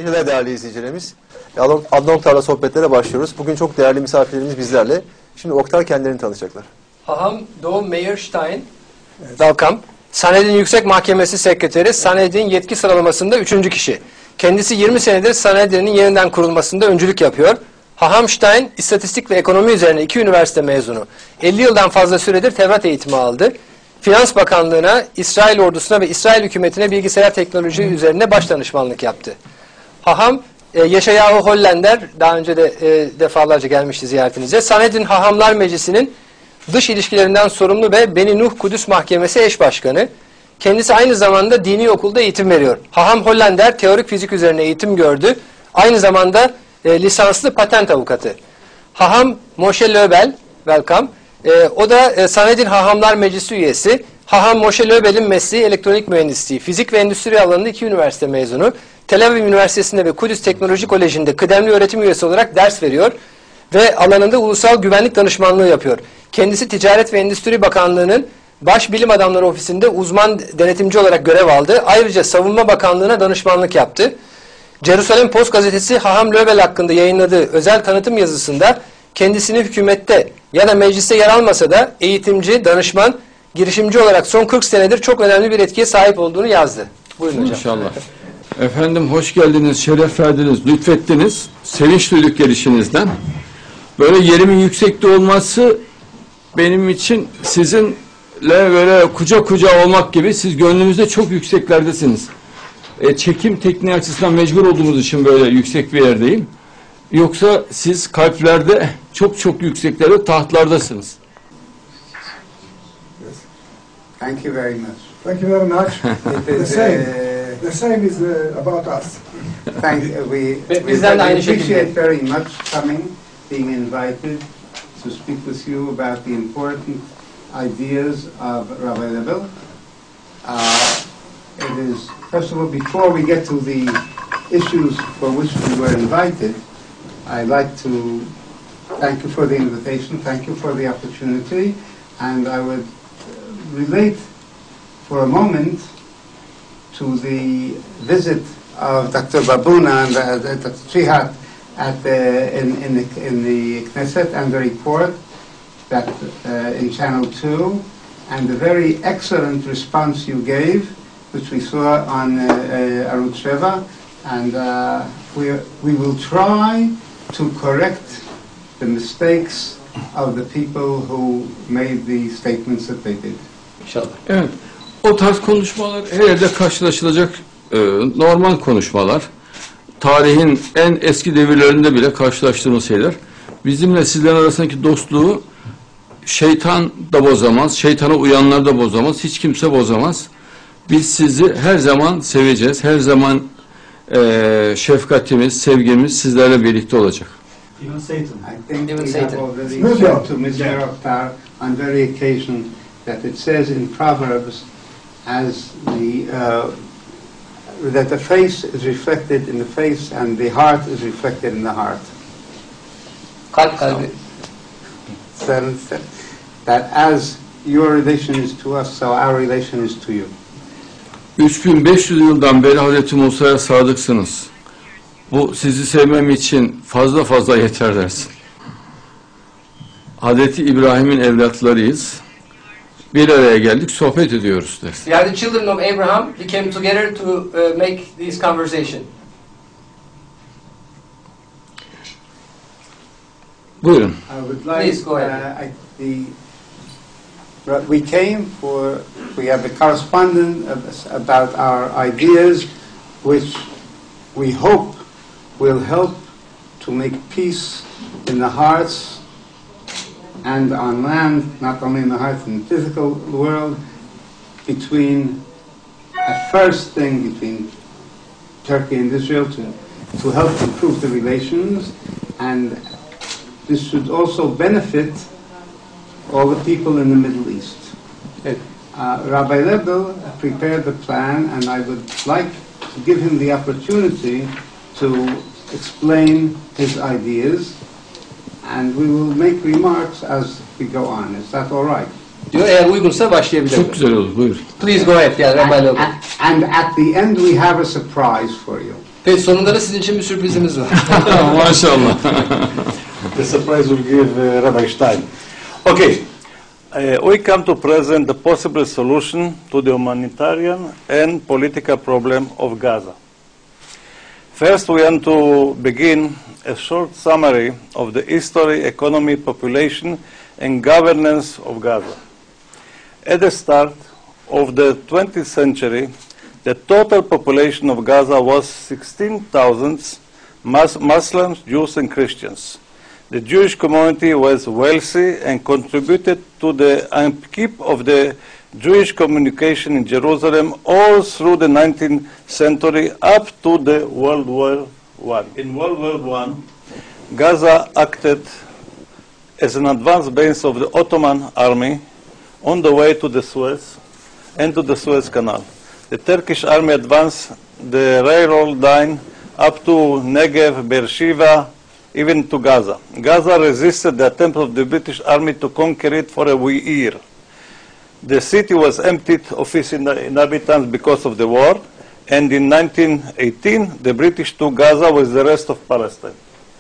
geceler değerli izleyicilerimiz. Adnan Oktar'la sohbetlere başlıyoruz. Bugün çok değerli misafirlerimiz bizlerle. Şimdi Oktar kendilerini tanıyacaklar. Haham Do Meyerstein, welcome. Saned'in Yüksek Mahkemesi Sekreteri, Saned'in yetki sıralamasında 3. kişi. Kendisi 20 senedir Saned'in yeniden kurulmasında öncülük yapıyor. Haham Stein, istatistik ve ekonomi üzerine 2 üniversite mezunu. 50 yıldan fazla süredir Tevrat eğitimi aldı. Finans Bakanlığı'na, İsrail ordusuna ve İsrail hükümetine bilgisayar teknoloji üzerine baş danışmanlık yaptı. Haham, Yeshayahu Hollander, daha önce de defalarca gelmişti ziyaretinize. Saned'in Hahamlar Meclisi'nin dış ilişkilerinden sorumlu ve Beni Nuh Kudüs Mahkemesi eş başkanı. Kendisi aynı zamanda dini okulda eğitim veriyor. Haham Hollander teorik fizik üzerine eğitim gördü. Aynı zamanda lisanslı patent avukatı. Haham Moshe Löbel, welcome. O da Saned'in Hahamlar Meclisi üyesi. Haham Moshe Löbel'in mesleği elektronik mühendisliği. Fizik ve endüstri alanında 2 üniversite mezunu. Tel Aviv Üniversitesi'nde ve Kudüs Teknoloji Koleji'nde kıdemli öğretim üyesi olarak ders veriyor. Ve alanında ulusal güvenlik danışmanlığı yapıyor. Kendisi Ticaret ve Endüstri Bakanlığı'nın Baş Bilim Adamları Ofisi'nde uzman denetimci olarak görev aldı. Ayrıca Savunma Bakanlığı'na danışmanlık yaptı. Jerusalem Post gazetesi Haham Löbel hakkında yayınladığı özel tanıtım yazısında kendisini hükümette ya da mecliste yer almasa da eğitimci, danışman, girişimci olarak son 40 senedir çok önemli bir etkiye sahip olduğunu yazdı. Buyurun hocam. İnşallah. Efendim hoş geldiniz, şeref verdiniz, lütfettiniz. Sevinç duyduk gelişinizden. Böyle yerimin yüksekte olması benim için sizinle böyle kucak kucağa olmak gibi, siz gönlümüzde çok yükseklerdesiniz. Çekim tekniği açısından mecbur olduğumuz için böyle yüksek bir yerdeyim. Yoksa siz kalplerde çok çok yükseklerde, tahtlardasınız. Thank you very much. Thank you very much. The same is about us. We appreciate very much coming, being invited to speak with you about the important ideas of Rabbi Lebel. It is, first of all, before we get to the issues for which we were invited, I'd like to thank you for the invitation, thank you for the opportunity, and I would relate for a moment to the visit of Dr. Babuna and Dr. Trihat in the Knesset, and the report that in Channel 2, and the very excellent response you gave, which we saw on Arutz Sheva, and we will try to correct the mistakes of the people who made the statements that they did. İnşallah. Evet, o tarz konuşmalar her yerde karşılaşılacak normal konuşmalar. Tarihin en eski devirlerinde bile karşılaştığımız şeyler. Bizimle sizlerin arasındaki dostluğu şeytan da bozamaz, şeytana uyanlar da bozamaz, hiç kimse bozamaz. Biz sizi her zaman seveceğiz, her zaman şefkatimiz, sevgimiz sizlerle birlikte olacak. Even Satan. I think we have already said to Mr. Oktar on very occasion that it says in Proverbs that the face is reflected in the face and the heart is reflected in the heart. Kalp kalbi. So that as your relation is to us, so our relation is to you. 3500 yıldan beri Hazreti Musa'ya sadıksınız. Bu sizi sevmem için fazla fazla yeter dersin. Hazreti İbrahim'in evlatlarıyız. Bir araya geldik, sohbet ediyoruz dersin. We are the children of Abraham. We came together to make this conversation. Buyurun. I would like, Please go ahead. We have a correspondence about our ideas, which we hope will help to make peace in the hearts and on land, not only in the hearts, in the physical world, between Turkey and Israel to help improve the relations, and this should also benefit all the people in the Middle East. Rabbi Lebel prepared the plan, and I would like to give him the opportunity to explain his ideas, and we will make remarks as we go on. Is that all right? Diyor, eğer uygunsa başlayabilirim. Çok güzel olur, buyur. Please go ahead, Rabbi Lebel. And at the end we have a surprise for you. Peki sonunda da sizin için bir sürprizimiz var. Maşallah. The surprise will give Rabbi Stein. Okay, we come to present the possible solution to the humanitarian and political problem of Gaza. First, we want to begin a short summary of the history, economy, population, and governance of Gaza. At the start of the 20th century, the total population of Gaza was 16,000 Muslims, Jews, and Christians. The Jewish community was wealthy and contributed to the upkeep of the Jewish communication in Jerusalem all through the 19th century up to the World War I. In World War I, Gaza acted as an advanced base of the Ottoman army on the way to the Suez and to the Suez Canal. The Turkish army advanced the railroad line up to Negev, Beersheba, even to Gaza. Gaza resisted the attempt of the British army to conquer it for a year. The city was emptied of its inhabitants because of the war, and in 1918 the British took Gaza with the rest of Palestine.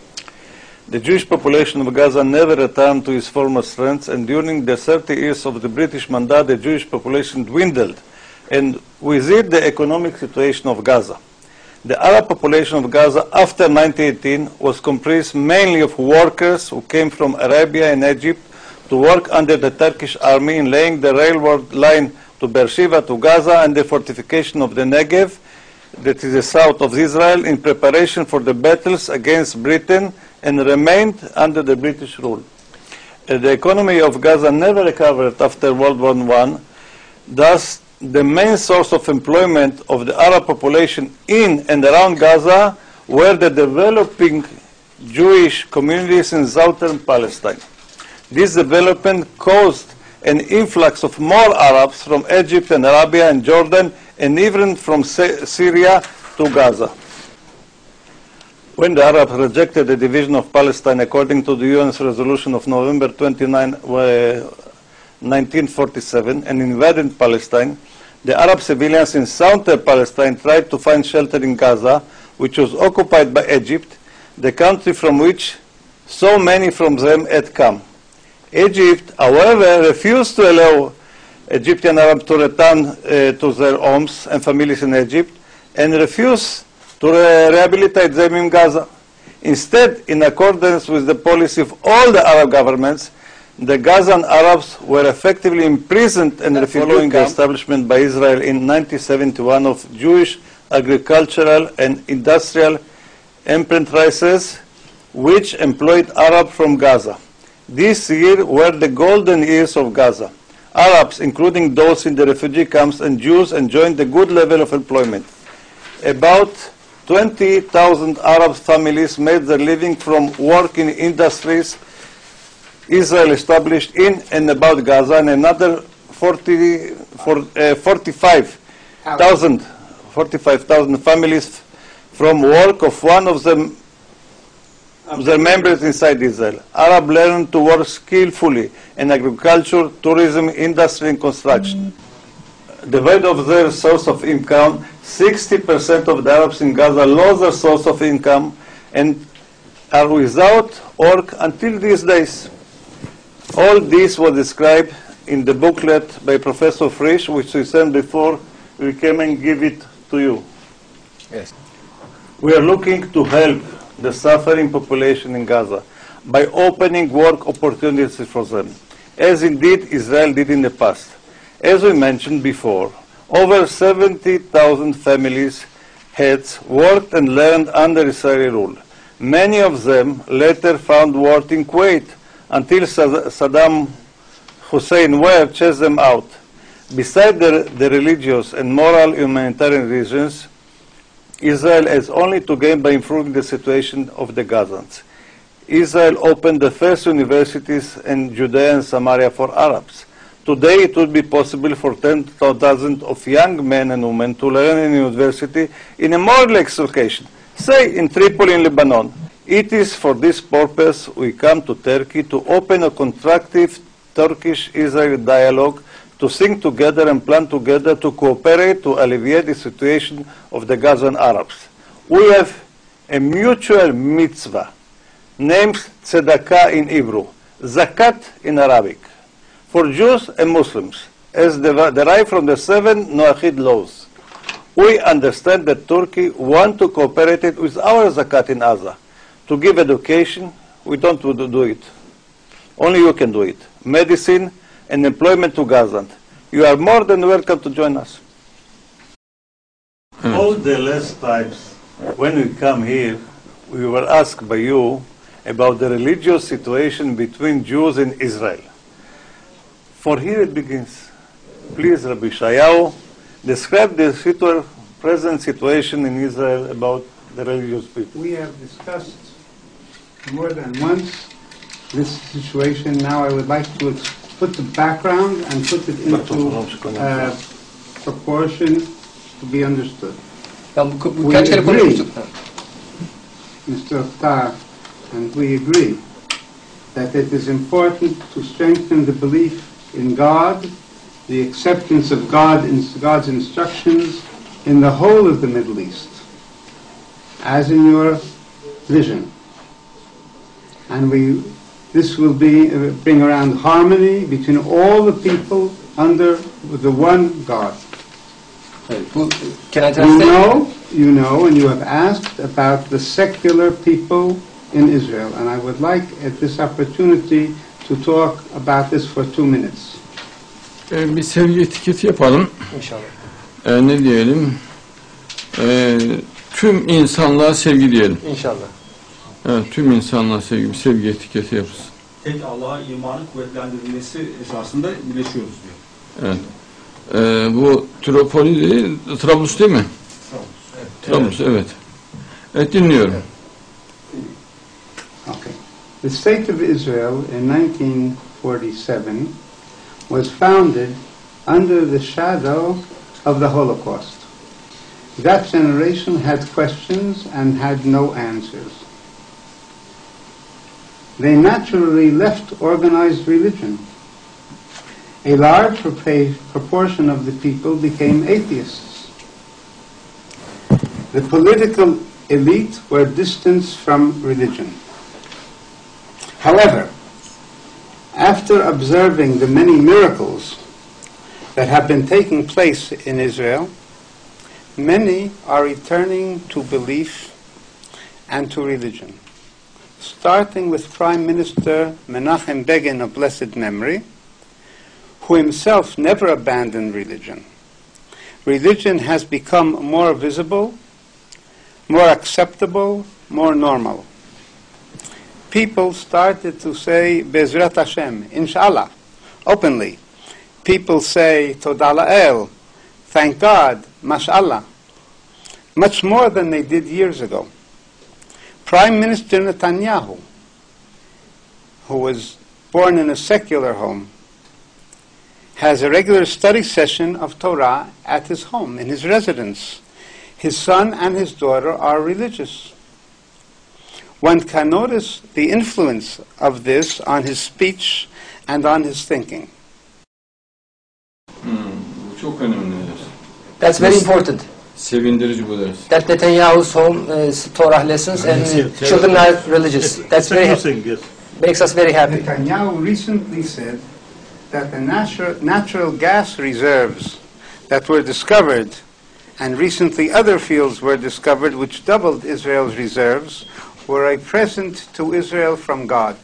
The Jewish population of Gaza never returned to its former strength, and during the 30 years of the British mandate the Jewish population dwindled, and with it the economic situation of Gaza. The Arab population of Gaza after 1918 was comprised mainly of workers who came from Arabia and Egypt to work under the Turkish army in laying the railroad line to Beersheba to Gaza and the fortification of the Negev, that is the south of Israel, in preparation for the battles against Britain, and remained under the British rule. The economy of Gaza never recovered after World War I. Thus, the main source of employment of the Arab population in and around Gaza were the developing Jewish communities in southern Palestine. This development caused an influx of more Arabs from Egypt and Arabia and Jordan, and even from Syria to Gaza. When the Arabs rejected the division of Palestine according to the UN's resolution of November 29, 1947, and invaded Palestine, the Arab civilians in southern Palestine tried to find shelter in Gaza, which was occupied by Egypt, the country from which so many from them had come. Egypt, however, refused to allow Egyptian Arabs to return to their homes and families in Egypt, and refused to rehabilitate them in Gaza. Instead, in accordance with the policy of all the Arab governments, the Gazan Arabs were effectively imprisoned and following the establishment by Israel in 1971 of Jewish agricultural and industrial enterprises which employed Arabs from Gaza. These years were the golden years of Gaza. Arabs, including those in the refugee camps, and Jews enjoyed a good level of employment. About 20,000 Arab families made their living from work in industries Israel established in and about Gaza, and another 45,000 families from work of one of them, their members inside Israel. Arabs learned to work skillfully in agriculture, tourism, industry, and construction. Devoid of their source of income, 60% of the Arabs in Gaza lost their source of income and are without work until these days. All this was described in the booklet by Professor Frisch, which we sent before we came and give it to you. Yes. We are looking to help the suffering population in Gaza by opening work opportunities for them, as indeed Israel did in the past. As we mentioned before, over 70,000 families had worked and learned under Israeli rule. Many of them later found work in Kuwait, until Saddam Hussein chased them out. Besides the religious and moral humanitarian reasons, Israel has only to gain by improving the situation of the Gazans. Israel opened the first universities in Judea and Samaria for Arabs. Today it would be possible for 10,000 of young men and women to learn in university in a more relaxed location, say in Tripoli in Lebanon. It is for this purpose we come to Turkey to open a constructive Turkish-Israeli dialogue, to think together and plan together to cooperate to alleviate the situation of the Gazan Arabs. We have a mutual mitzvah named tzedakah in Hebrew, zakat in Arabic, for Jews and Muslims, as derived from the 7 Noahide laws. We understand that Turkey wants to cooperate it with our zakat in Gaza to give education. We don't do it. Only you can do it. Medicine and employment to Gazans. You are more than welcome to join us. All the last times when we come here, we were asked by you about the religious situation between Jews and Israel. For here it begins. Please, Rabbi Shayahu, describe the present situation in Israel about the religious people. We have discussed more than once this situation. Now I would like to put the background and put it into proportion to be understood. We agree, Mr. Akhtar, and we agree that it is important to strengthen the belief in God, the acceptance of God's instructions in the whole of the Middle East, as in your vision. And this will bring around harmony between all the people under the one God. Can I translate? You know, and you have asked about the secular people in Israel, and I would like at this opportunity to talk about this for 2 minutes. Bir sevgi etiketi yapalım. İnşallah. Ne diyelim? Tüm insanlığa sevgi diyelim. İnşallah. Evet, tüm insanlığa sevgi, bir sevgi etiketi yaparız. Tek Allah'a imanın kuvvetlendirilmesi esasında birleşiyoruz diyor. Evet. Bu Tropoli değil, Trablus değil mi? Trablus, evet. Evet, dinliyorum. Okay. The State of Israel in 1947 was founded under the shadow of the Holocaust. That generation had questions and had no answers. They naturally left organized religion. A large proportion of the people became atheists. The political elite were distanced from religion. However, after observing the many miracles that have been taking place in Israel, many are returning to belief and to religion, starting with Prime Minister Menachem Begin of blessed memory, who himself never abandoned religion. Religion has become more visible, more acceptable, more normal. People started to say Bezrat Hashem, Inshallah, openly. People say Todah La'el, thank God, Mashallah, much more than they did years ago. Prime Minister Netanyahu, who was born in a secular home, has a regular study session of Torah at his home, in his residence. His son and his daughter are religious. One can notice the influence of this on his speech and on his thinking. Bu çok önemli. That's very important. Sevindirici bu ders. That Netanyahu's home is Torah lessons and children are religious. That's very makes us very happy. Netanyahu recently said that the natural gas reserves that were discovered, and recently other fields were discovered which doubled Israel's reserves, were a present to Israel from God.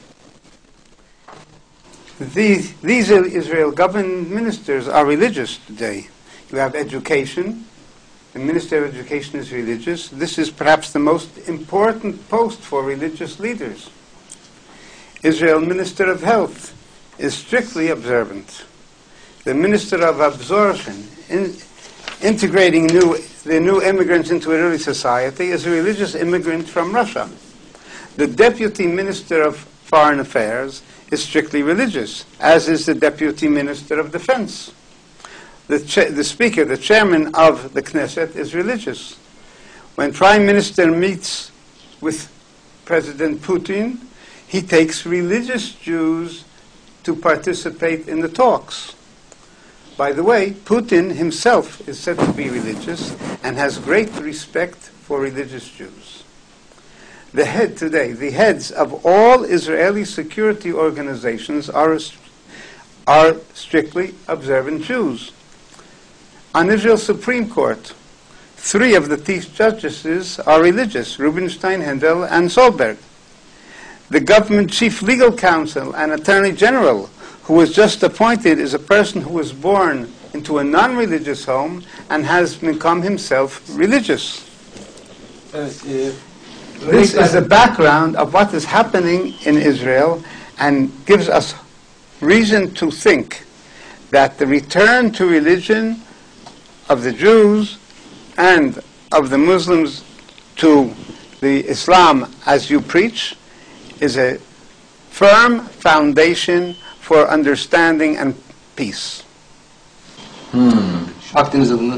These Israel government ministers are religious today. You have education. The Minister of Education is religious. This is perhaps the most important post for religious leaders. Israel Minister of Health is strictly observant. The Minister of Absorption, integrating the new immigrants into Israeli society, is a religious immigrant from Russia. The Deputy Minister of Foreign Affairs is strictly religious, as is the Deputy Minister of Defense. The Speaker, the Chairman of the Knesset, is religious. When Prime Minister meets with President Putin, he takes religious Jews to participate in the talks. By the way, Putin himself is said to be religious and has great respect for religious Jews. The heads of all Israeli security organizations are strictly observant Jews. On Israel's Supreme Court, 3 of the chief justices are religious: Rubinstein, Hendel, and Solberg. The government chief legal counsel and attorney general, who was just appointed, is a person who was born into a non-religious home and has become himself religious. This is the background of what is happening in Israel and gives us reason to think that the return to religion of the Jews and of the Muslims to the Islam as you preach is a firm foundation for understanding and peace. Akdeniz adını.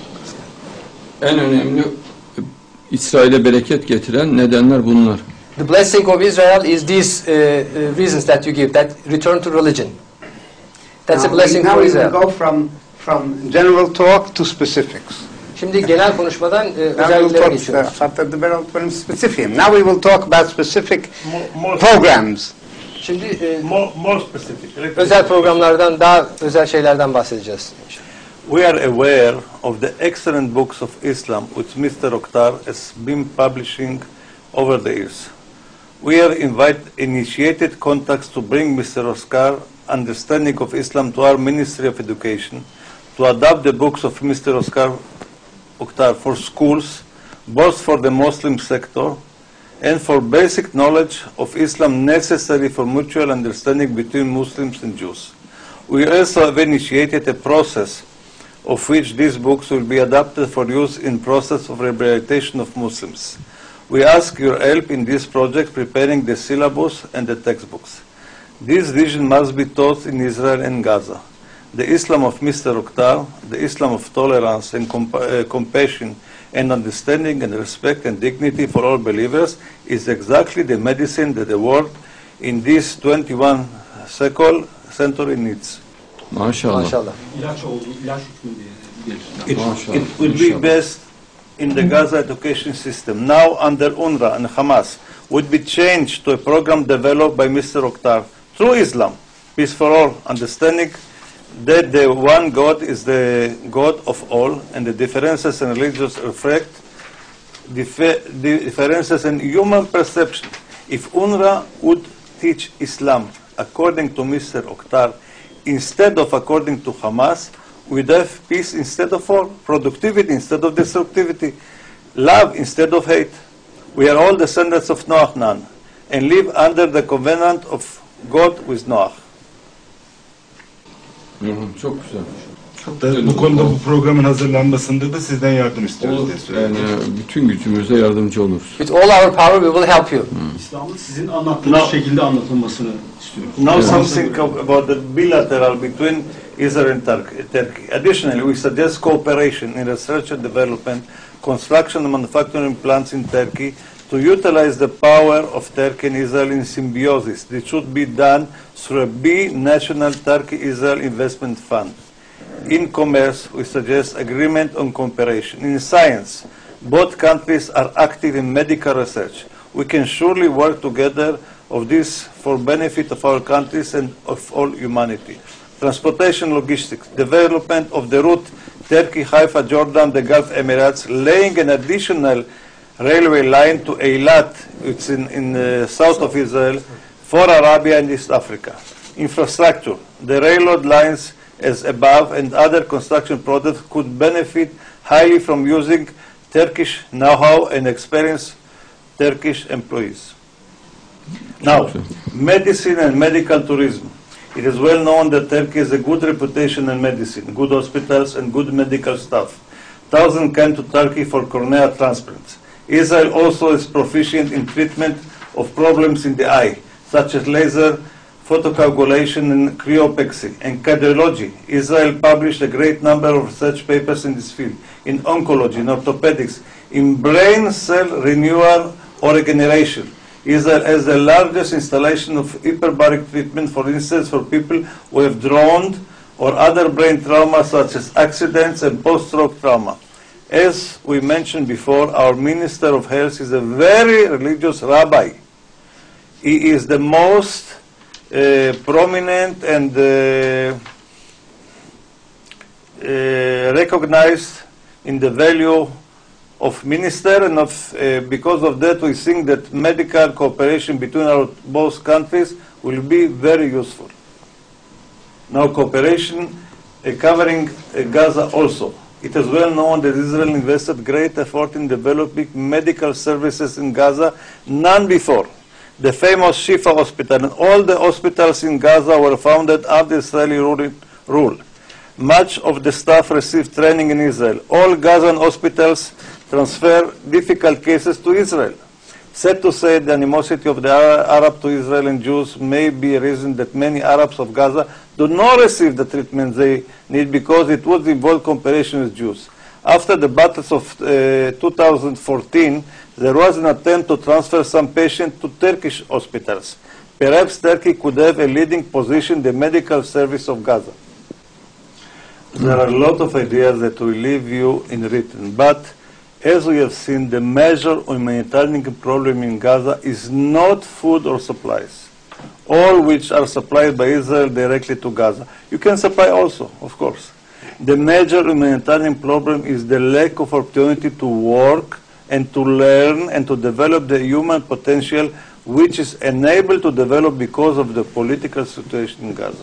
En önemli İsrail'e bereket getiren nedenler bunlar. The blessing of Israel is these reasons that you give, that return to religion. That's a blessing now for we will Israel. go from general talk to specifics. Şimdi genel konuşmadan Now we will özelliklere talk geçiyoruz. after the general specific. Now we will talk about specific More programs. Şimdi more specific. özel programlardan, daha özel şeylerden bahsedeceğiz. We are aware of the excellent books of Islam which Mr. Oktar has been publishing over the years. We have initiated contacts to bring Mr. Oscar understanding of Islam to our Ministry of Education, to adapt the books of Mr. Oscar Oktar for schools, both for the Muslim sector and for basic knowledge of Islam necessary for mutual understanding between Muslims and Jews. We also have initiated a process of which these books will be adapted for use in process of rehabilitation of Muslims. We ask your help in this project, preparing the syllabus and the textbooks. This vision must be taught in Israel and Gaza. The Islam of Mr. Oktar, the Islam of tolerance and compassion and understanding and respect and dignity for all believers, is exactly the medicine that the world in this 21st century needs. Maşallah. Maşallah. İlaç oldu, ilaç hükmünde gelir. Maşallah. It would be best in the Gaza education system, now under UNRWA and Hamas, would be changed to a program developed by Mr. Oktar through Islam, peace for all, understanding that the one God is the God of all, and the differences in religions reflect differences in human perception. If UNRWA would teach Islam according to Mr. Oktar, instead of according to Hamas, we'd have peace instead of war, productivity instead of destructivity, love instead of hate. We are all descendants of Noach Nan and live under the covenant of God with Noach. Çok güzel. Hatta bu konuda bu programın hazırlanmasında da sizden yardım istiyoruz Olur. diye söylüyorum. Yani bütün gücümüzle yardımcı oluruz. With all our power we will help you. İslam'ın sizin anlattığınız şekilde anlatılmasını istiyoruz. Now something about the bilateral between Israel and Turkey. Additionally, we suggest cooperation in research and development, construction and manufacturing plants in Turkey to utilize the power of Turkey and Israel in symbiosis. This should be done through a binational Turkey-Israel investment fund. In commerce, we suggest agreement on cooperation. In science, both countries are active in medical research. We can surely work together of this for benefit of our countries and of all humanity. Transportation logistics, development of the route Turkey, Haifa, Jordan, the Gulf Emirates, laying an additional railway line to Eilat, it's in the south of Israel, for Arabia and East Africa. Infrastructure, the railroad lines as above and other construction projects could benefit highly from using Turkish know-how and experienced Turkish employees. Now, medicine and medical tourism. It is well known that Turkey has a good reputation in medicine, good hospitals and good medical staff. Thousands come to Turkey for cornea transplants. Israel also is proficient in treatment of problems in the eye, such as laser, photocoagulation and cryopexy, and cardiology. Israel published a great number of research papers in this field, in oncology, in orthopedics, in brain cell renewal or regeneration. Israel has the largest installation of hyperbaric treatment, for instance, for people who have drowned or other brain trauma such as accidents and post-stroke trauma. As we mentioned before, our Minister of Health is a very religious rabbi. He is the most prominent and recognized in the value of minister, and because of that we think that medical cooperation between our both countries will be very useful. Now cooperation covering Gaza also. It is well known that Israel invested great effort in developing medical services in Gaza, none before. The famous Shifa Hospital and all the hospitals in Gaza were founded under Israeli rule. Much of the staff received training in Israel. All Gazan hospitals transfer difficult cases to Israel. Sad to say, the animosity of the Arab to Israel and Jews may be a reason that many Arabs of Gaza do not receive the treatment they need because it would involve cooperation with Jews. After the battles of 2014, there was an attempt to transfer some patients to Turkish hospitals. Perhaps Turkey could have a leading position in the medical service of Gaza. There are a lot of ideas that we leave you in written, but as we have seen, the major humanitarian problem in Gaza is not food or supplies, all which are supplied by Israel directly to Gaza. You can supply also, of course. The major humanitarian problem is the lack of opportunity to work and to learn and to develop the human potential which is unable to develop because of the political situation in Gaza.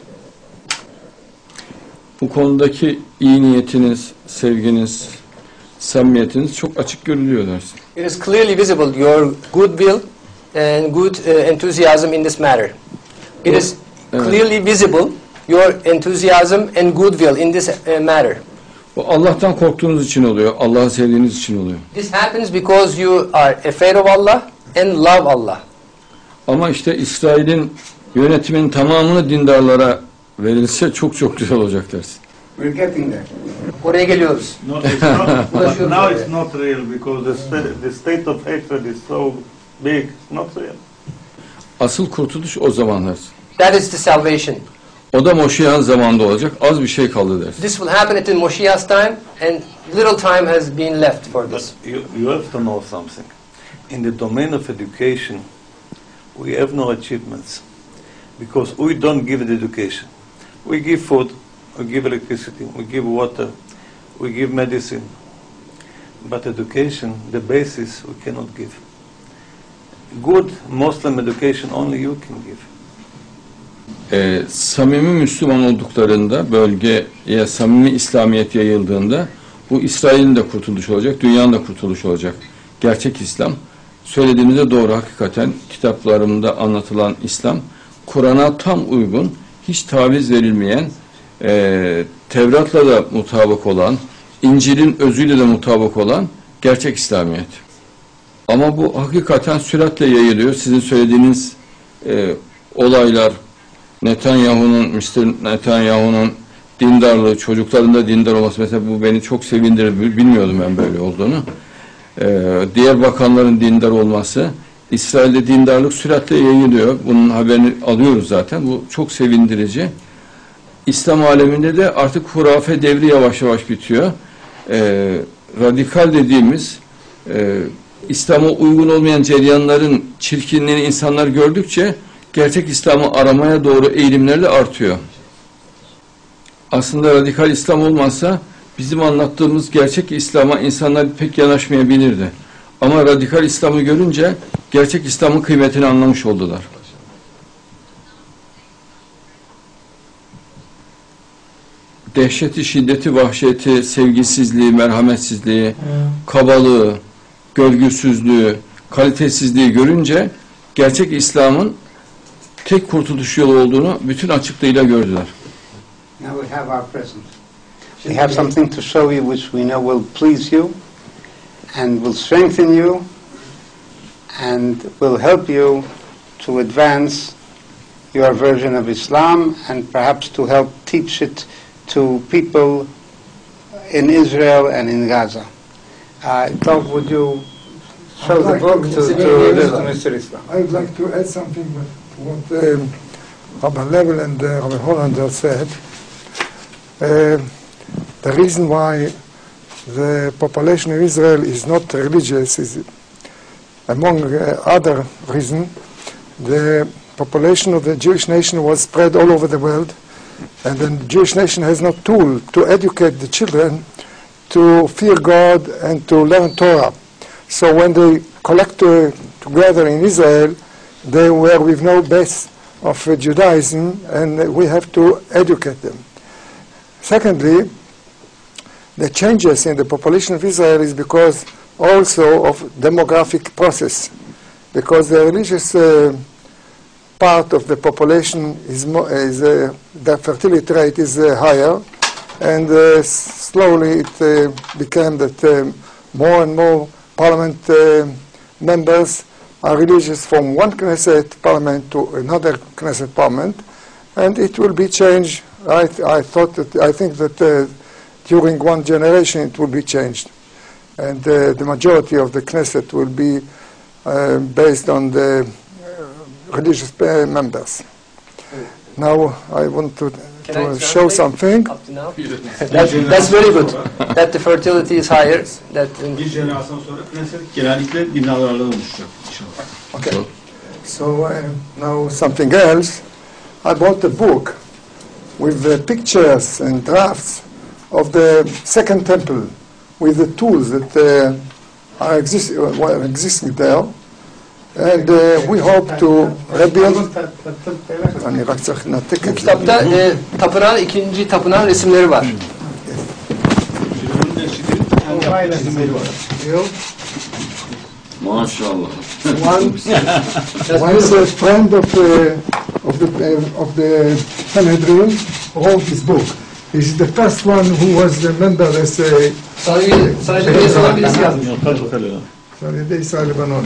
Bu konudaki iyi niyetiniz, sevginiz, samimiyetiniz çok açık görülüyor dersin. It is clearly visible your goodwill and good enthusiasm in this matter. It is clearly visible your enthusiasm and goodwill in this matter. Bu Allah'tan korktuğunuz için oluyor, Allah'ı sevdiğiniz için oluyor. This happens because you are afraid of Allah and love Allah. Ama işte İsrail'in yönetimin tamamını dindarlara verilse çok çok güzel olacak dersin. We're getting there. Oraya geliyoruz. No, it's not, but now it's not real because the state of hatred is so big. It's not real. Asıl kurtuluş o zaman dersin. That is the salvation. O da Moşiyah'ın zamanında olacak. Az bir şey kaldı dersin. This will happen at Moshiach's time, and little time has been left for this. You have to know something. In the domain of education, we have no achievements because we don't give the education. We give food, we give electricity, we give water, we give medicine. But education, the basis, we cannot give. Good Muslim education only you can give. Samimi Müslüman olduklarında, bölgeye samimi İslamiyet yayıldığında bu İsrail'in de kurtuluşu olacak, dünyanın da kurtuluşu olacak. Gerçek İslam, söylediğimizde doğru hakikaten kitaplarımda anlatılan İslam, Kur'an'a tam uygun, hiç taviz verilmeyen, Tevrat'la da mutabık olan, İncil'in özüyle de mutabık olan gerçek İslamiyet. Ama bu hakikaten süratle yayılıyor. Sizin söylediğiniz olaylar, Mr. Netanyahu'nun dindarlığı, çocuklarında dindar olması mesela bu beni çok sevindirir. Bilmiyordum ben böyle olduğunu. Diğer bakanların dindar olması, İsrail'de dindarlık süratle yayılıyor. Bunun haberini alıyoruz zaten. Bu çok sevindirici. İslam aleminde de artık hurafe devri yavaş yavaş bitiyor. Radikal dediğimiz İslam'a uygun olmayan ceryanların çirkinliğini insanlar gördükçe gerçek İslam'ı aramaya doğru eğilimlerle artıyor. Aslında radikal İslam olmazsa bizim anlattığımız gerçek İslam'a insanlar pek yanaşmayabilirdi. Ama radikal İslam'ı görünce gerçek İslam'ın kıymetini anlamış oldular. Dehşeti, şiddeti, vahşeti, sevgisizliği, merhametsizliği, kabalığı, görgüsüzlüğü, kalitesizliği görünce gerçek İslam'ın tek kurtuluş yolu olduğunu bütün açıklığıyla gördüler. Now we have our present. We have something to show you which we know will please you and will strengthen you and will help you to advance your version of Islam and perhaps to help teach it to people in Israel and in Gaza. Dov, would you show the book to Mr. Islam? I would like to add something to what Rabbi Level and Rabbi Hollander said. The reason why the population of Israel is not religious, is among other reasons, the population of the Jewish nation was spread all over the world, and the Jewish nation has no tool to educate the children to fear God and to learn Torah. So when they collect together in Israel, they were with no base of Judaism, and we have to educate them. Secondly, the changes in the population of Israel is because also of demographic process, because the religious part of the population the fertility rate is higher, and slowly it became that more and more parliament members are religious from one Knesset parliament to another Knesset parliament, and it will be changed. I think that during one generation it will be changed, and the majority of the Knesset will be based on the religious members. Now I want to show something. Up to now? That's very good. That the fertility is higher. That Bir jenerasyon sonra Knesset genellikle binalarla oluşacak inşallah. Okay. So now something else. I bought a book with the pictures and drafts of the second temple, with the tools that are existing there, and we hope to rebuild. אני רק צריך לנתק bu את זה. kitapta tapınağın ikinci tapınağın resimleri var. Bunun eşittir. Yani resimleri var. Maşallah. Once a friend of the Sanhedrin wrote this book. He's the first one who was a member as a Sadece üyesi olan birisi yazmış. Sanhedrin İsrail Lebanoni.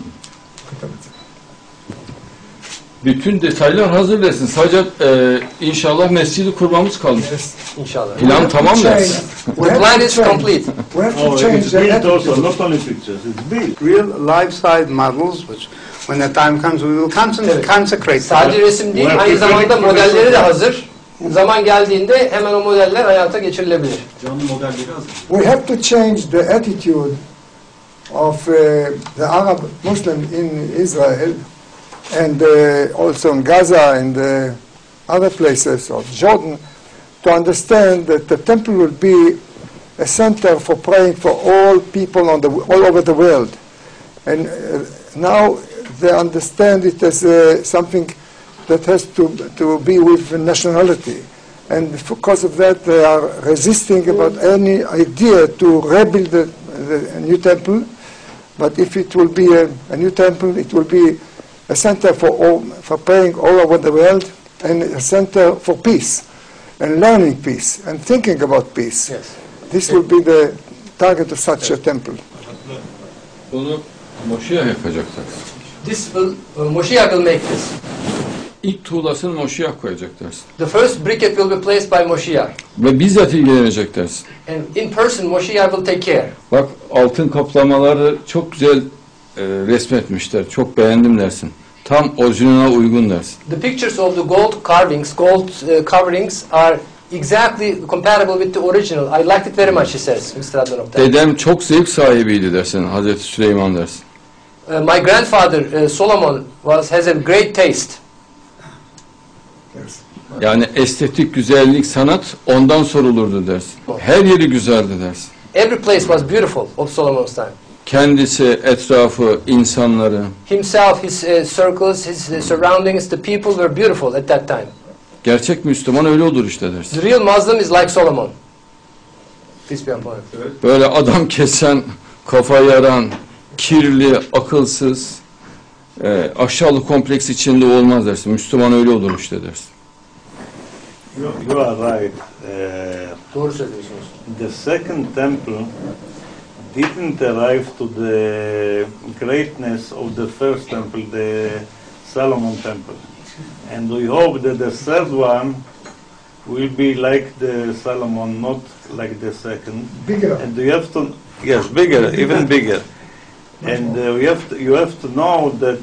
Bütün detaylar hazır dersin. Sadece inşallah mescidi kurmamız kalmış. İnşallah. Plan tamam dersin. The plan is complete. We have to Oh, change it's the built attitude. also, not only pictures, it's built. Real life-size models, which when the time comes we will consecrate. Sadece resim değil, Bu aynı zamanda arada- modelleri de hazır. Zaman geldiğinde hemen o modeller hayata geçirilebilir. Canlı modelleri hazır. We have to change the attitude of the Arab Muslim in Israel and also in Gaza and other places of Jordan to understand that the temple will be a center for praying for all people all over the world. And now they understand it as something that has to be with nationality. And because of that, they are resisting about any idea to rebuild a new temple. But if it will be a new temple, it will be a center for praying all over the world, and a center for peace, and learning peace, and thinking about peace. Yes. This will be the target of such a temple. Bunu Moşiya yapacaklar. This will, Moshiach will make this. İlk tuğlasını Moşiya koyacak dersin. The first briquette will be placed by Moshiach. Ve bizzat ilgilenecek dersin. And in person, Moshiach will take care. Bak altın kaplamaları çok güzel resmetmişler. Çok beğendim dersin. Tam orijinaline uygun dersin. The pictures of the gold carvings, coverings are exactly compatible with the original. I liked it very much, he says, Mr. Adnan. Dedem çok zevk sahibiydi dersin. Hazreti Süleyman dersin. My grandfather, Solomon, has a great taste. Yani estetik, güzellik, sanat ondan sorulurdu dersin. Her yeri güzeldi dersin. Every place was beautiful of Solomon's time. Kendisi, etrafı, insanları. Himself, his circles, his surroundings, the people were beautiful at that time. Gerçek Müslüman öyle olur işte dersin. The real Muslim is like Solomon. Peace be upon him. Böyle adam kesen, kafa yaran, kirli, akılsız, aşağılık kompleks içinde olmaz dersin. Müslüman öyle olur işte dersin. You are right. Doğru söylüyorsunuz. The second temple didn't arrive to the greatness of the first temple, the Solomon temple. And we hope that the third one will be like the Solomon, not like the second. Bigger. And you have to, yes, bigger, even bigger. And you have to know that,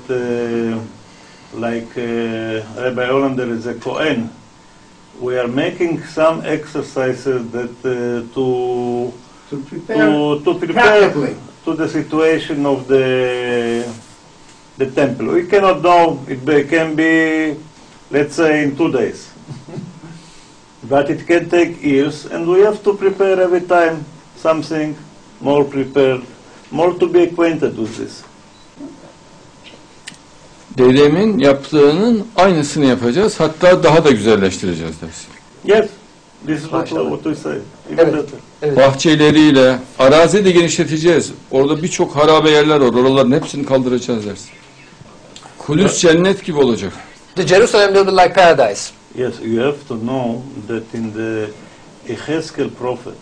Rabbi Hollander is a Kohen. We are making some exercises that to to prepare to prepare practically. to the situation of the temple. We cannot know, it can be, let's say, in 2 days. But it can take years, and we have to prepare every time something more prepared, more to be acquainted with this. Dedemin yaptığının aynısını yapacağız. Hatta daha da güzelleştireceğiz deriz. Yes, this is what we say. Even Evet. better. Evet. Bahçeleriyle, arazi de genişleteceğiz. Orada birçok harabe yerler var. Oraların hepsini kaldıracağız deriz. Kudüs cennet gibi olacak. The Jerusalem will be like paradise. Yes, you have to know that in the Ezekiel prophet,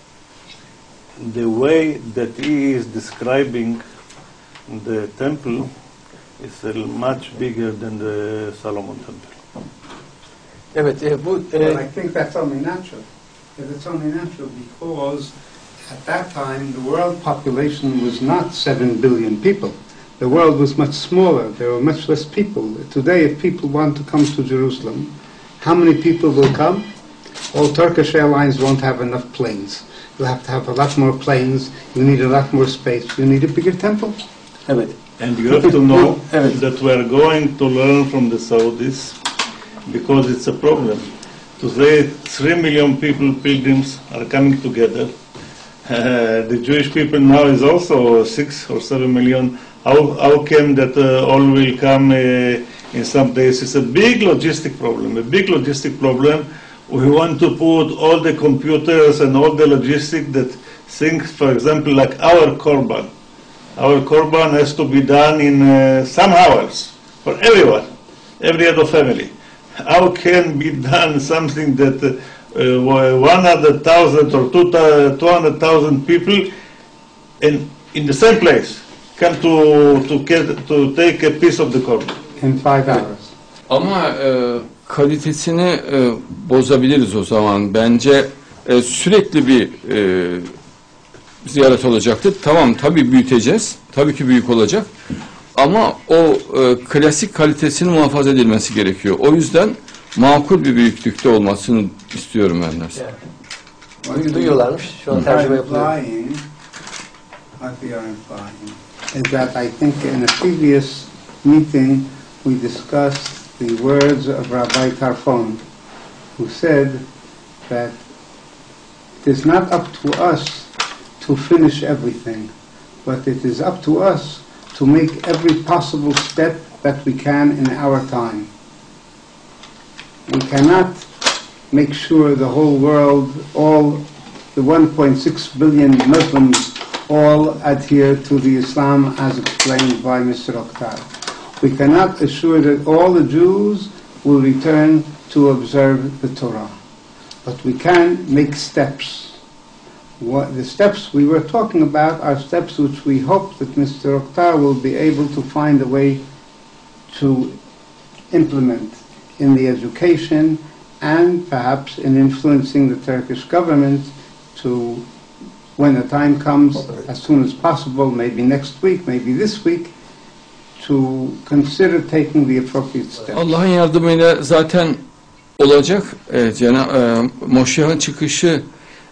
the way that he is describing the temple is much bigger than the Solomon temple. Evet, bu Well, I think that's only natural. It's only natural because at that time the world population was not 7 billion people. The world was much smaller. There were much less people. Today, if people want to come to Jerusalem, how many people will come? All Turkish Airlines won't have enough planes. You'll have to have a lot more planes. You need a lot more space. You need a bigger temple. evet. And you have to know Evet. that we are going to learn from the Saudis because it's a problem. Today, 3 million people, pilgrims, are coming together. The Jewish people now is also 6 or 7 million. How came that all will come in some days? It's a big logistic problem, We want to put all the computers and all the logistic that things, for example, like our Korban. Our Korban has to be done in some hours for everyone, every other family. How can be done something that 100,000 or 200,000 people in the same place come to take a piece of the Korban? In 5 hours. Ama kalitesini bozabiliriz o zaman. Bence sürekli bir ziyaret olacaktır. Tamam, tabii büyüteceğiz. Tabii ki büyük olacak. Ama o klasik kalitesini muhafaza edilmesi gerekiyor. O yüzden makul bir büyüklükte olmasını istiyorum ben de. Duyuyorlarmış. Şu an tercüme yapılıyor. What we are implying is that I think in a previous meeting we discussed the words of Rabbi Tarfon, who said that it is not up to us to finish everything, but it is up to us to make every possible step that we can in our time. We cannot make sure the whole world, all the 1.6 billion Muslims, all adhere to the Islam as explained by Mr. Oktar. We cannot assure that all the Jews will return to observe the Torah. But we can make steps. The steps we were talking about are steps which we hope that Mr. Oktar will be able to find a way to implement in the education and perhaps in influencing the Turkish government to, when the time comes, as soon as possible, maybe next week, maybe this week, to consider taking the appropriate steps. Allah'ın yardımıyla zaten olacak. Moşeh'in çıkışı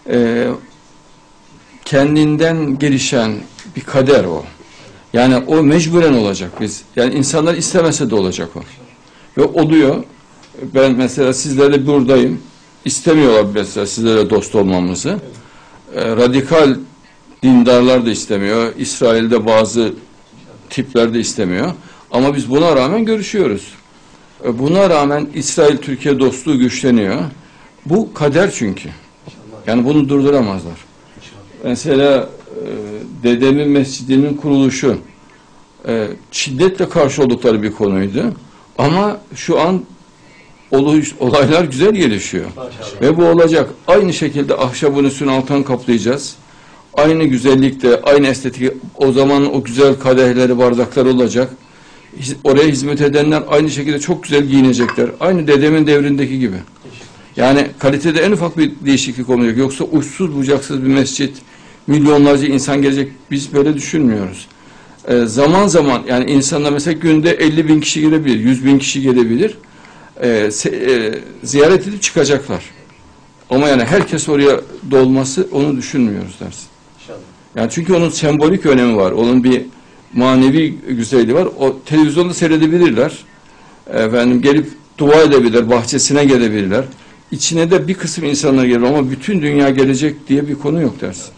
kendinden gelişen bir kader o. Yani o mecburen olacak. Yani insanlar istemese de olacak o. Ve oluyor. Ben mesela sizlerle buradayım. İstemiyorlar mesela sizlere dost olmamızı. Radikal dindarlar da istemiyor. İsrail'de bazı tipler de istemiyor. Ama biz buna rağmen görüşüyoruz. Buna rağmen İsrail-Türkiye dostluğu güçleniyor. Bu kader çünkü. Yani bunu durduramazlar. Mesela dedemin mescidinin kuruluşu şiddetle karşı oldukları bir konuydu. Ama şu an olaylar güzel gelişiyor. Ve bu olacak. Aynı şekilde ahşabın üstünü alttan kaplayacağız. Aynı güzellikte, aynı estetik, o zaman o güzel kadehleri, bardaklar olacak. Oraya hizmet edenler aynı şekilde çok güzel giyinecekler. Aynı dedemin devrindeki gibi. Yani kalitede en ufak bir değişiklik olmayacak. Yoksa uçsuz bucaksız bir mescit, milyonlarca insan gelecek. Biz böyle düşünmüyoruz. Zaman zaman yani insanlar mesela günde 50 bin kişi gelebilir, 100 bin kişi gelebilir. Ziyaret edip çıkacaklar. Ama yani herkes oraya dolması, onu düşünmüyoruz dersin. İnşallah. Yani çünkü onun sembolik önemi var. Onun bir manevi güzelliği var. O televizyonda seyredebilirler. Efendim gelip dua edebilirler, bahçesine gelebilirler. İçine de bir kısım insanlar gelir ama bütün dünya gelecek diye bir konu yok dersin.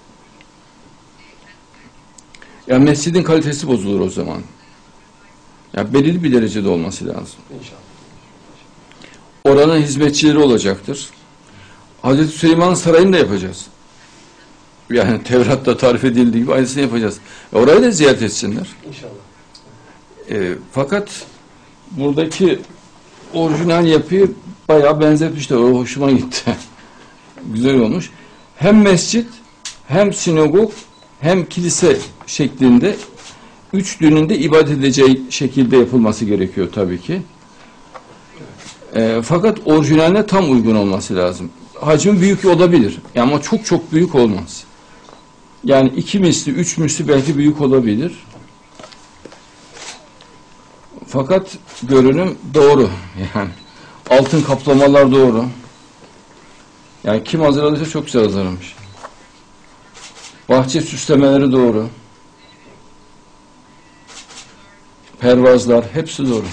Yani mescidin kalitesi bozulur o zaman. Yani belirli bir derecede olması lazım. İnşallah. Oranın hizmetçileri olacaktır. Hazreti Süleyman'ın sarayını da yapacağız. Yani Tevrat'ta tarif edildiği gibi aynısını yapacağız. Orayı da ziyaret etsinler. İnşallah. Fakat buradaki orijinal yapıyı bayağı benzetmişler. O hoşuma gitti. Güzel olmuş. Hem mescit, hem sinagog, hem kilise şeklinde üç dinin de ibadet edeceği şekilde yapılması gerekiyor tabii ki. Fakat orijinaline tam uygun olması lazım. Hacmi büyük olabilir ama çok çok büyük olmaz. Yani 2 misli, 3 misli belki büyük olabilir. Fakat görünüm doğru. Yani altın kaplamalar doğru. Yani kim hazırladıysa çok güzel hazırlamış. Bahçe süslemeleri doğru. Pervazlar hepsi doğru.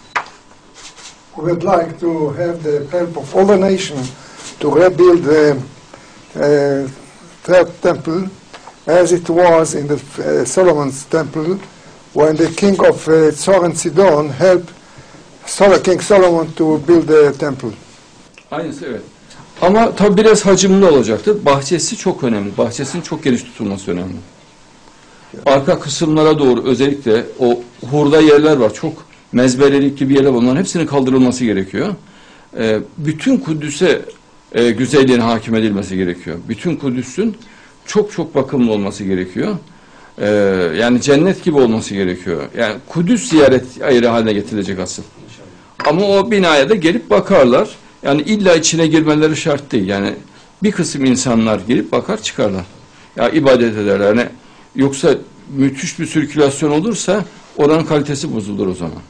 We would like to have the help of all the nation to rebuild the third temple as it was in the Solomon's temple when the king of Tsar and Sidon helped King Solomon to build the temple. Aynısı evet. Ama tabi biraz hacimli olacaktır. Bahçesi çok önemli. Bahçesinin çok geniş tutulması önemli. Arka kısımlara doğru özellikle o hurda yerler var. Çok mezbelelik gibi yerler var. Onların hepsinin kaldırılması gerekiyor. Bütün Kudüs'e güzelliğine hakim edilmesi gerekiyor. Bütün Kudüs'ün çok çok bakımlı olması gerekiyor. Yani cennet gibi olması gerekiyor. Yani Kudüs ziyaret yeri haline getirilecek asıl. Ama o binaya da gelip bakarlar. Yani illa içine girmeleri şart değil. Yani bir kısım insanlar gelip bakar çıkarlar. Ya ibadet ederler. Yani yoksa müthiş bir sirkülasyon olursa oranın kalitesi bozulur o zaman.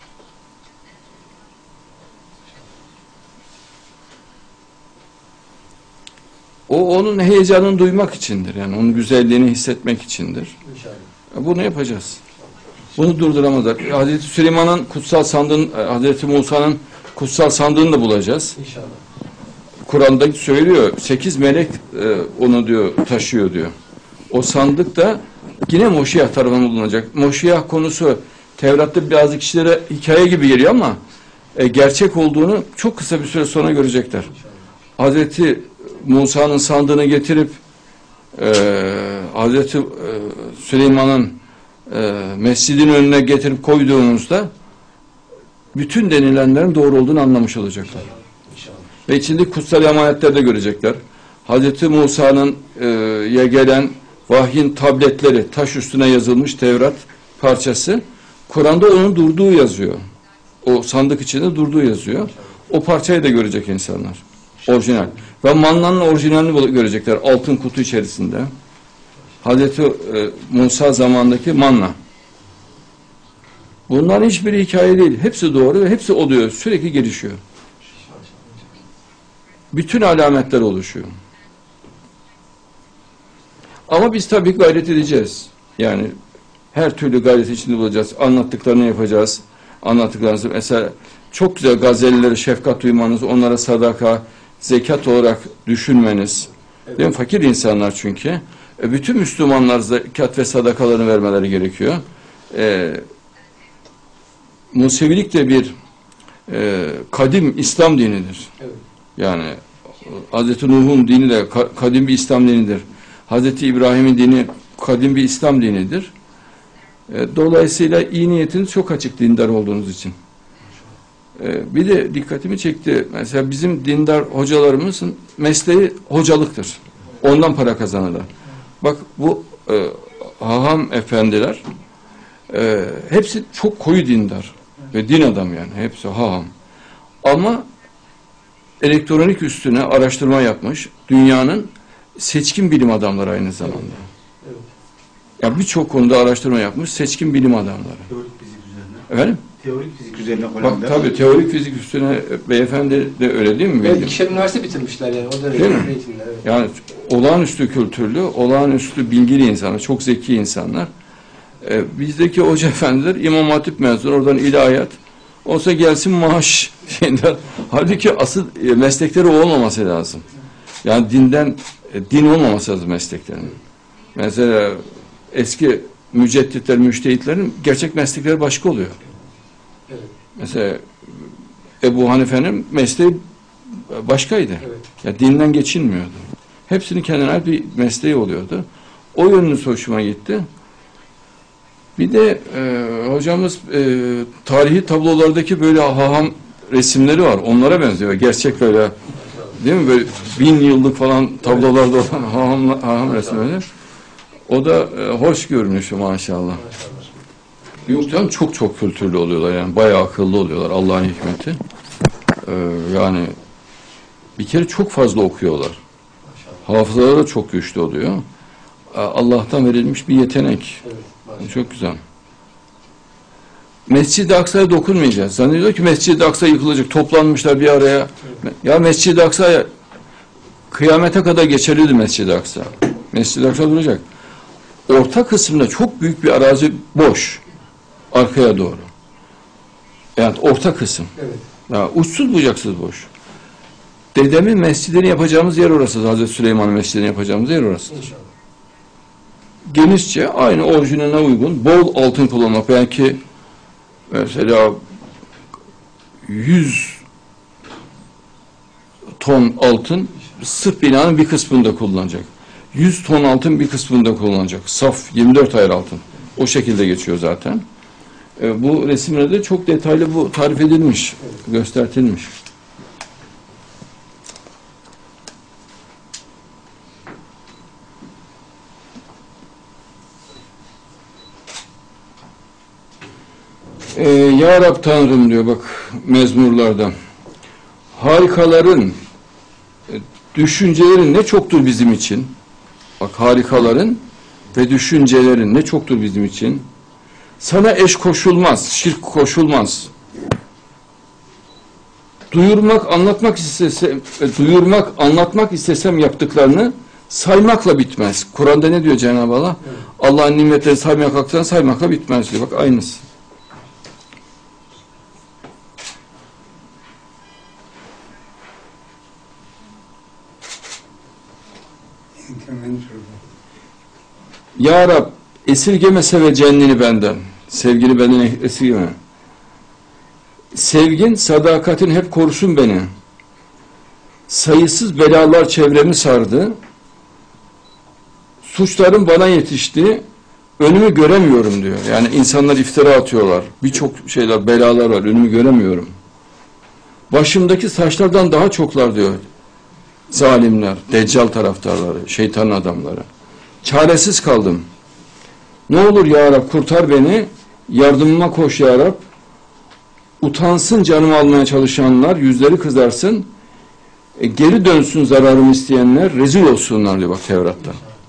O onun heyecanını duymak içindir. Yani onun güzelliğini hissetmek içindir. İnşallah. Bunu yapacağız. Bunu durduramazlar. Hazreti Süleyman'ın kutsal sandığın, Hazreti Musa'nın kutsal sandığını da bulacağız. İnşallah. Kur'an'da söylüyor. 8 melek onu diyor taşıyor diyor. O sandık da yine Moşiyah tarafından bulunacak. Moşiyah konusu Tevrat'ta bazı kişilere hikaye gibi geliyor ama gerçek olduğunu çok kısa bir süre sonra görecekler. Hazreti Musa'nın sandığını getirip Hazreti Süleyman'ın mescidin önüne getirip koyduğumuzda bütün denilenlerin doğru olduğunu anlamış olacaklar. İnşallah. Ve içinde kutsal emanetler de görecekler. Hazreti Musa'nın gelen vahyin tabletleri, taş üstüne yazılmış Tevrat parçası, Kur'an'da onun durduğu yazıyor. O sandık içinde durduğu yazıyor. O parçayı da görecek insanlar. Orijinal. Ve mannanın orijinalini görecekler altın kutu içerisinde. Hazreti Musa zamanındaki manna. Bunların hiçbiri hikaye değil. Hepsi doğru ve hepsi oluyor. Sürekli gelişiyor. Bütün alametler oluşuyor. Ama biz tabii gayret edeceğiz. Yani her türlü gayret içinde bulacağız. Anlattıklarını yapacağız. Anlattıklarınızı mesela çok güzel gazelleri şefkat duymanız, onlara sadaka, zekat olarak düşünmeniz. Evet. Değil mi? Fakir insanlar çünkü. Bütün Müslümanlar zekat ve sadakalarını vermeleri gerekiyor. Musevilik de bir kadim İslam dinidir. Evet. Yani Hz. Nuh'un dini de kadim bir İslam dinidir. Hz. İbrahim'in dini kadim bir İslam dinidir. Dolayısıyla iyi niyetiniz çok açık dindar olduğunuz için. Bir de dikkatimi çekti. Mesela bizim dindar hocalarımızın mesleği hocalıktır. Ondan para kazanırlar. Bak bu haham efendiler hepsi çok koyu dindar. Ve din adamı yani. Hepsi haham. Ama elektronik üstüne araştırma yapmış. Dünyanın seçkin bilim adamları aynı zamanda. Evet. Ya birçok konuda araştırma yapmış seçkin bilim adamları. Teorik fizik üzerine. Efendim? Teorik fizik üzerine falan Bak tabii teorik fizik üstüne beyefendi de öyle değil mi? Evet, ikişer üniversite bitirmişler yani o dönem Değil mi? eğitimler. Evet. Yani olağanüstü kültürlü, olağanüstü bilgili insanlar, çok zeki insanlar. Bizdeki hoca efendiler İmam Hatip mezunu, oradan ilahiyat. Olsa gelsin maaş şeyinden. Halbuki asıl meslekleri o olmaması lazım. Yani din olmaması lazım mesleklerinin. Mesela eski mücedditler, müştehitlerin gerçek meslekleri başka oluyor. Evet. Mesela Ebu Hanife'nin mesleği başkaydı. Evet. Ya dinden geçinmiyordu. Hepsinin kendine ait bir mesleği oluyordu. O yönünüz hoşuma gitti. Bir de hocamız tarihi tablolardaki böyle haham resimleri var. Onlara benziyor. Gerçek böyle değil mi? Böyle 1000 yıllık falan tablolarda olan haham resimleri. O da hoş görünüşü maşallah. Yoktan çok kültürlü oluyorlar yani. Bayağı akıllı oluyorlar. Allah'ın hikmeti. Yani bir kere çok fazla okuyorlar. Hafızaları da çok güçlü oluyor. Allah'tan verilmiş bir yetenek. Çok güzel. Mescid-i Aksa'ya dokunmayacağız. Zannediyor ki Mescid-i Aksa yıkılacak. Toplanmışlar bir araya. Ya Mescid-i Aksa'ya kıyamete kadar geçerliydi Mescid-i Aksa. Mescid-i Aksa duracak. Orta kısmında çok büyük bir arazi boş. Arkaya doğru. Yani orta kısım. Evet. Ya, uçsuz bucaksız boş. Dedemin mescidini yapacağımız yer orası. Hazreti Süleyman'ın mescidini yapacağımız yer orası. İnşallah. Genişçe aynı orijinaline uygun bol altın kullanmak. Belki mesela 100 ton altın sırf binanın bir kısmında kullanacak. 100 ton altın bir kısmında kullanacak. Saf 24 ayar altın. O şekilde geçiyor zaten. Bu resimlerde çok detaylı bu tarif edilmiş, göstertilmiş. Ya Rab Tanrım diyor bak mezmurlarda. Harikaların, düşüncelerin ne çoktur bizim için. Bak harikaların ve düşüncelerin ne çoktur bizim için. Sana eş koşulmaz, şirk koşulmaz. Duyurmak, anlatmak istesem yaptıklarını saymakla bitmez. Kur'an'da ne diyor Cenab-ı Allah? Evet. Allah'ın nimetlerini saymaya kalksan saymakla bitmez diyor. Bak aynısı. Ya Rab esirgeme seveceğini benden. Sevgini benden esirgeme. Sevgin, sadakatin hep korusun beni. Sayısız belalar çevremi sardı. Suçlarım bana yetişti. Önümü göremiyorum diyor. Yani insanlar iftira atıyorlar. Birçok şeyler, belalar var. Önümü göremiyorum. Başımdaki saçlardan daha çoklar diyor. Zalimler, deccal taraftarları, şeytanın adamları. Çaresiz kaldım. Ne olur ya Rab kurtar beni. Yardımıma koş ya Rab. Utansın canımı almaya çalışanlar, yüzleri kızarsın. Geri dönsün zararımı isteyenler, rezil olsunlar diyor bak Tevrat'ta.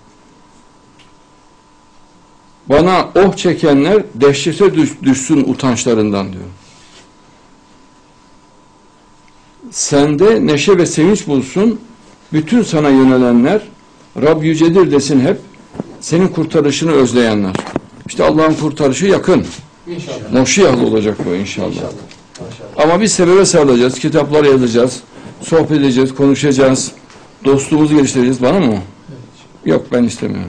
Bana oh çekenler dehşete düşsün utançlarından diyor. Sende neşe ve sevinç bulsun bütün sana yönelenler, Rab yücedir desin hep, senin kurtarışını özleyenler. İşte Allah'ın kurtarışı yakın. İnşallah. Moşiyahlı olacak bu inşallah. Ama biz sebebe sarılacağız, kitaplar yazacağız, sohbet edeceğiz, konuşacağız, dostluğumuzu geliştireceğiz. Bana mı? Yok ben istemiyorum.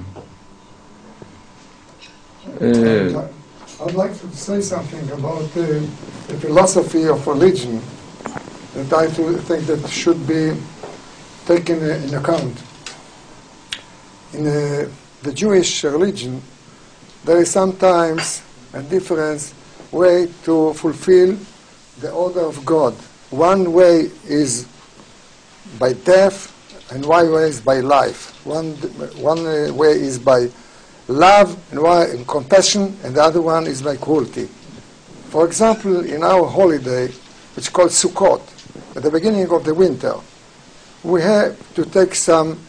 I'd like to say something about the philosophy of religion that I think that should be taken in account. In the Jewish religion, there is sometimes a different way to fulfill the order of God. One way is by death, and one way is by life. One way is by love and compassion, and the other one is by cruelty. For example, in our holiday, which is called Sukkot, at the beginning of the winter, we have to take some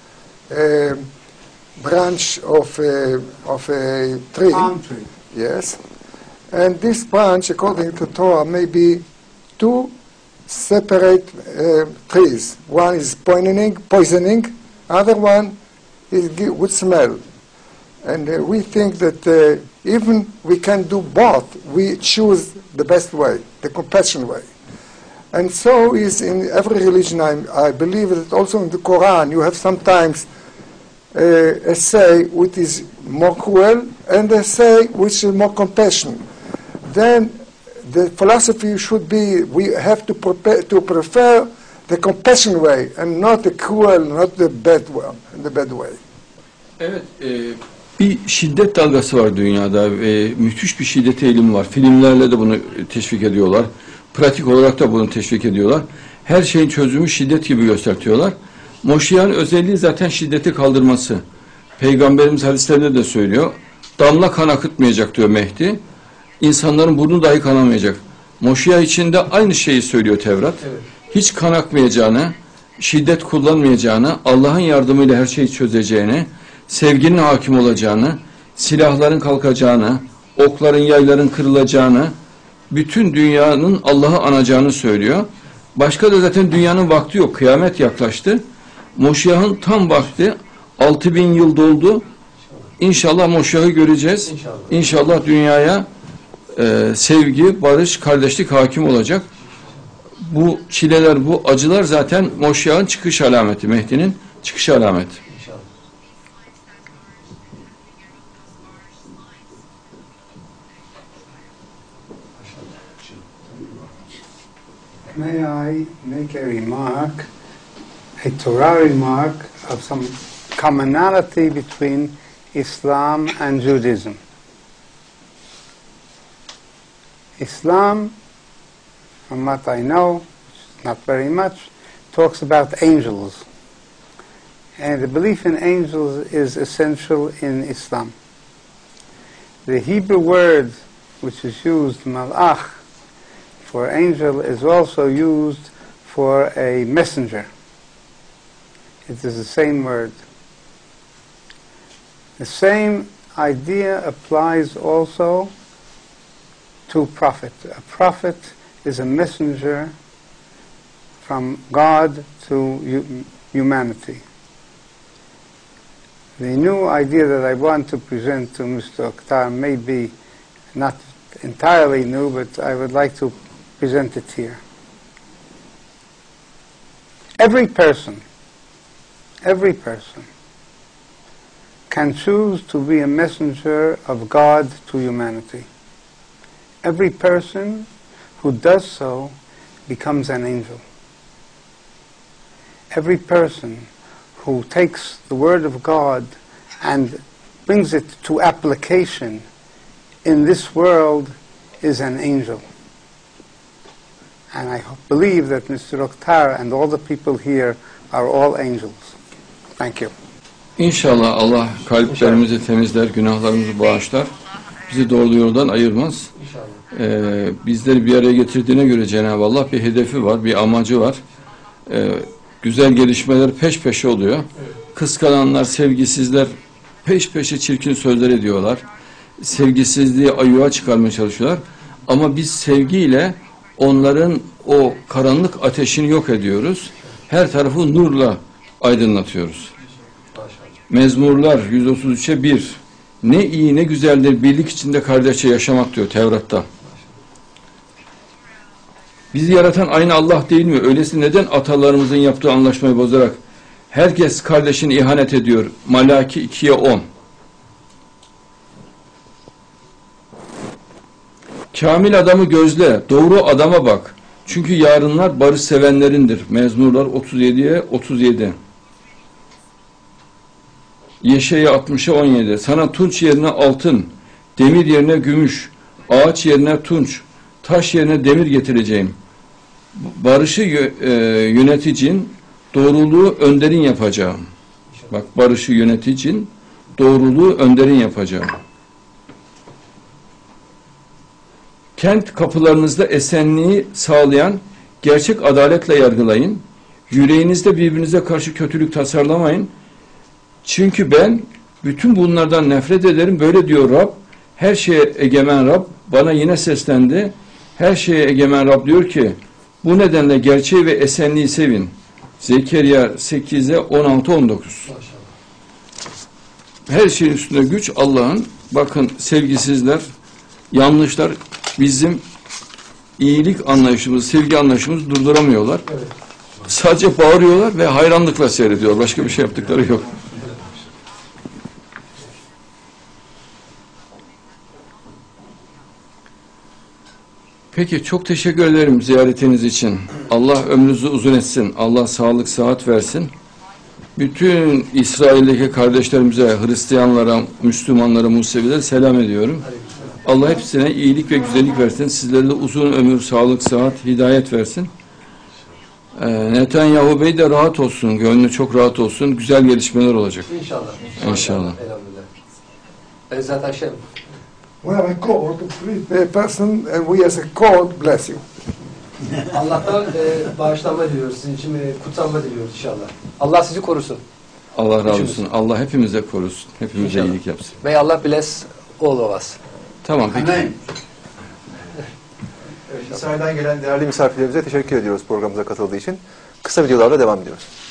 branch of a tree. Palm tree. Yes. And this branch, according to Torah, may be two separate trees. One is poisoning, other one is good smell. And we think that even we can do both. We choose the best way, the compassion way. And so is in every religion. I believe that also in the Quran you have sometimes a say which is more cruel and a say which is more compassion. Then the philosophy should be we have to prefer the compassion way and not the cruel, not the bad one, the bad way. Evet, bir şiddet dalgası var dünyada. Müthiş bir şiddet eğilimi var. Filmlerle de bunu teşvik ediyorlar. Pratik olarak da bunu teşvik ediyorlar. Her şeyin çözümü şiddet gibi gösteriyorlar. Moşiyah'ın özelliği zaten şiddeti kaldırması. Peygamberimiz hadislerinde de söylüyor. Damla kan akıtmayacak diyor Mehdi. İnsanların burnu dahi kanamayacak. Moşiyah için de aynı şeyi söylüyor Tevrat. Evet. Hiç kan akmayacağını, şiddet kullanmayacağını, Allah'ın yardımıyla her şeyi çözeceğini, sevginin hakim olacağını, silahların kalkacağını, okların, yayların kırılacağını, bütün dünyanın Allah'ı anacağını söylüyor. Başka da zaten dünyanın vakti yok. Kıyamet yaklaştı. Moşiyah'ın tam vakti 6000 yıl doldu. İnşallah Moşiyah'ı göreceğiz. İnşallah dünyaya sevgi, barış, kardeşlik hakim olacak. Bu çileler, bu acılar zaten Moşiyah'ın çıkış alameti, Mehdi'nin çıkış alameti. May I make a remark, a Torah remark of some commonality between Islam and Judaism? Islam, from what I know, not very much, talks about angels. And the belief in angels is essential in Islam. The Hebrew word which is used, malach, for angel is also used for a messenger. It is the same word. The same idea applies also to prophet. A prophet is a messenger from God to humanity. The new idea that I want to present to Mr. Oktar may be not entirely new, but I would like to present it here. Every person can choose to be a messenger of God to humanity. Every person who does so becomes an angel. Every person who takes the word of God and brings it to application in this world is an angel. And I believe that Mr. Oktar and all the people here are all angels. Thank you. İnşallah Allah kalplerimizi temizler, günahlarımızı bağışlar. Bizi doğru yoldan ayırmaz. Bizleri bir araya getirdiğine göre Cenab-ı Allah bir hedefi var, bir amacı var. Güzel gelişmeler peş peşe oluyor. Evet. Kıskananlar, sevgisizler peş peşe çirkin sözler ediyorlar. Sevgisizliği ayyuğa çıkarmaya çalışıyorlar. Ama biz sevgiyle onların o karanlık ateşini yok ediyoruz. Her tarafı nurla aydınlatıyoruz. Mezmurlar 133'e 1. Ne iyi ne güzeldir birlik içinde kardeşçe yaşamak diyor Tevrat'ta. Bizi yaratan aynı Allah değil mi? Öyleyse neden atalarımızın yaptığı anlaşmayı bozarak herkes kardeşine ihanet ediyor? Malaki 2'ye 10. Kamil adamı gözle, doğru adama bak. Çünkü yarınlar barış sevenlerindir. Mezmurlar 37'ye 37. Yeşe'ye 60'a 17. Sana tunç yerine altın, demir yerine gümüş, ağaç yerine tunç, taş yerine demir getireceğim. Barışı yöneticin, doğruluğu önderin yapacağım. Bak, barışı yöneticin, doğruluğu önderin yapacağım. Kent kapılarınızda esenliği sağlayan gerçek adaletle yargılayın. Yüreğinizde birbirinize karşı kötülük tasarlamayın. Çünkü ben bütün bunlardan nefret ederim. Böyle diyor Rab. her şeye egemen Rab bana yine seslendi. Her şeye egemen Rab diyor ki bu nedenle gerçeği ve esenliği sevin. Zekeriya 8'e 16-19. Her şeyin üstünde güç Allah'ın. Bakın sevgisizler, yanlışlar bizim iyilik anlayışımız, sevgi anlayışımızı durduramıyorlar. Evet. Sadece bağırıyorlar ve hayranlıkla seyrediyor. Başka bir şey yaptıkları yok. Peki çok teşekkür ederim ziyaretiniz için. Allah ömrünüzü uzun etsin. Allah sağlık, sıhhat versin. Bütün İsrail'deki kardeşlerimize, Hristiyanlara, Müslümanlara, Musevilere selam ediyorum. Allah hepsine iyilik ve güzellik versin. Sizlere de uzun ömür, sağlık, sıhhat, hidayet versin. Netanyahu Bey de rahat olsun, gönlü çok rahat olsun. Güzel gelişmeler olacak. İnşallah. İnşallah. Elhamdülillah. Bezzat Hashem. We have a code to free the person, and we as a code bless you. Allah'tan bağışlanma diliyoruz. Sizin için kutsanma diliyoruz inşallah. Allah sizi korusun. Allah razı olsun. Allah hepimize korusun. Hepimize İnşallah. iyilik yapsın. May Allah bless all of us. Tamam peki. Evet, İsrail'den gelen değerli misafirlerimize teşekkür ediyoruz programımıza katıldığı için. Kısa videolarla devam ediyoruz.